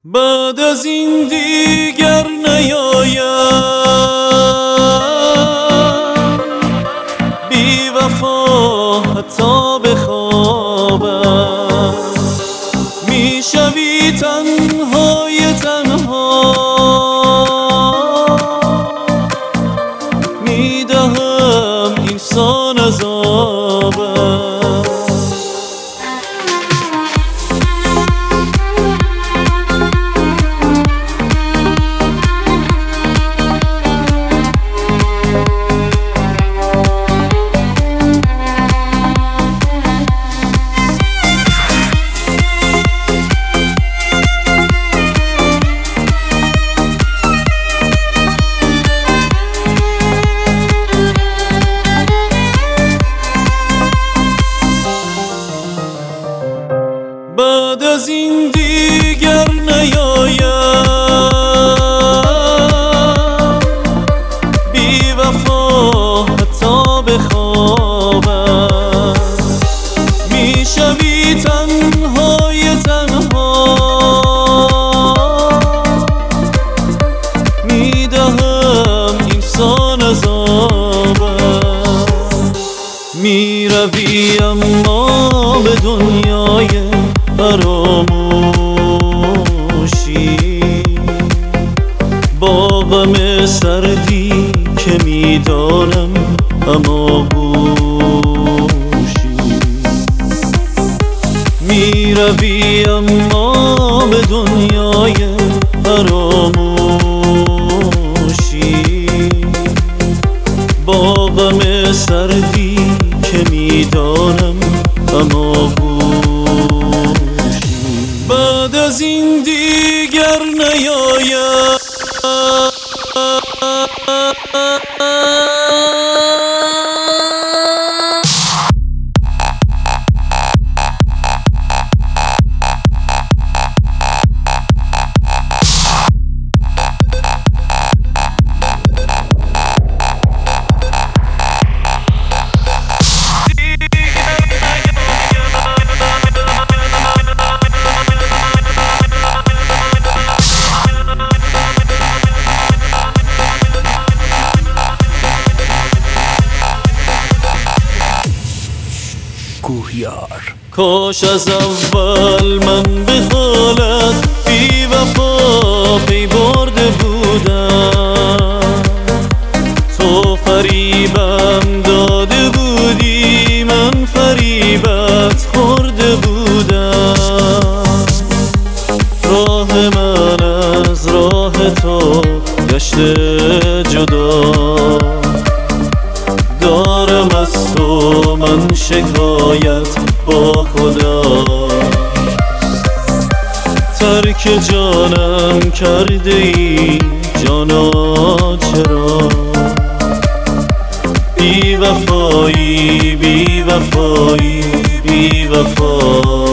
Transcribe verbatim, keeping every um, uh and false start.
بعد از این دیگر نیاید بی وفا حتی بخوابم، میشوی تنهای تنها، میدهم اینسان عذابم. بعد از این دیگر نیاید بی وفا حتی بخوابم، میشوی تنهای تنها، میدهم اینسان عذابم. میروی اما به دنیای فراموشی، با غم سردی که میدانم اما گوشی. میروی اما به دنیای فراموشی، با غم سردی که میدانم اما گوشی. بعد از این دیگر نیاید کوهیار. کاش از اول من به حالت بی وفا پی برده بودم، تو فریبم داده بودی، من فریبت خورده بودم. راه من از راه تو گشته جدا، دارم از تو من شکایت با خدا. ترک جانم کرده ای جانا چرا، بی وفایی بی وفایی بی وفا.